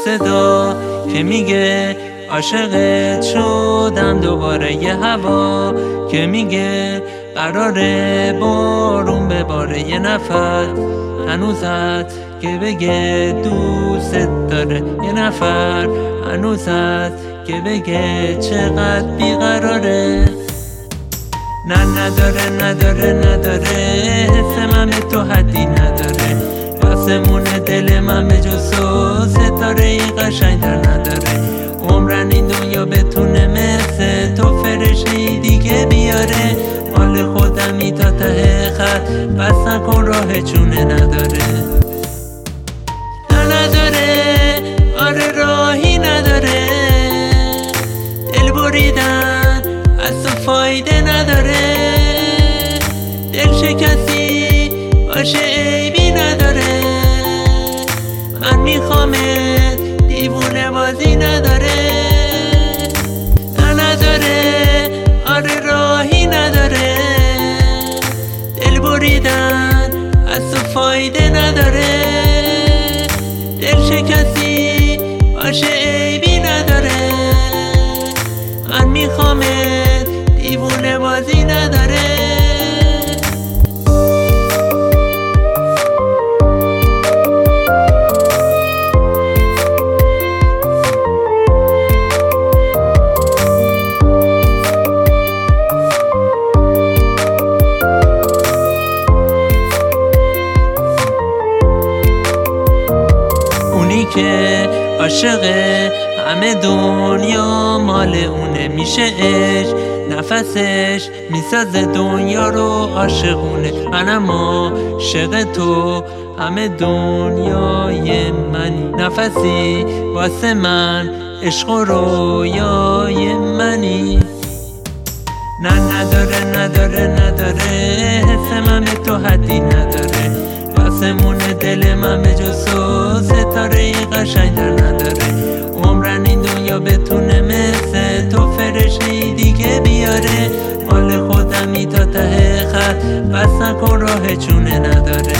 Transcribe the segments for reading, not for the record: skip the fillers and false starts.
صدا که میگه عاشقت شدم دوباره، یه هوا که میگه قراره بارون بباره، یه نفر هنوز هست که بگه دوست داره، یه نفر هنوز هست که بگه چقدر بیقراره. نه نداره حس من به تو حدی نداره، آسمون دل من به جز تو ستاره ای قشنگ‌تر نداره. عمرن این دنیا بتونه مثل تو فرشته دیگه بیاره، مال خودمی تا ته خط بس نکن راه چونه نداره. نداره آره راهی نداره، دل بریدن از تو فایده نداره، دل شکستی باشه عیبی نداره، من میخوامت دیوونه بازی نداره. نداره آره راهی نداره، دل بریدن از تو فایده نداره، دل شکستی باشه عیبی نداره، من میخوامت دیوونه بازی نداره. که عاشقه همه دنیا مال اونه، میشه عشق نفسش میسازه دنیا رو عاشقونه. منم عاشق تو همه دنیای منی، نفسی واسه من عشق و رویای منی. نداره حس من به تو حدی نداره، آسمون دل من به جز تو ستاره ای قشنگ‌تر نداره. عمرن این دنیا بتونه مثل تو فرشته دیگه بیاره، مال خودمی تا ته خط بس نکن راه چونه نداره.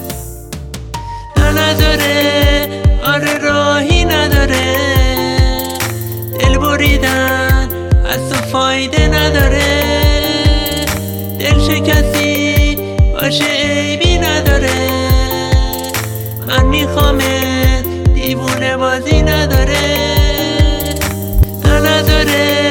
نداره آره راهی نداره، دل بریدن از تو فایده نداره، دل شکستی باشه عیبی نداره، من میخوامت دیوونه بازی نداره. نداره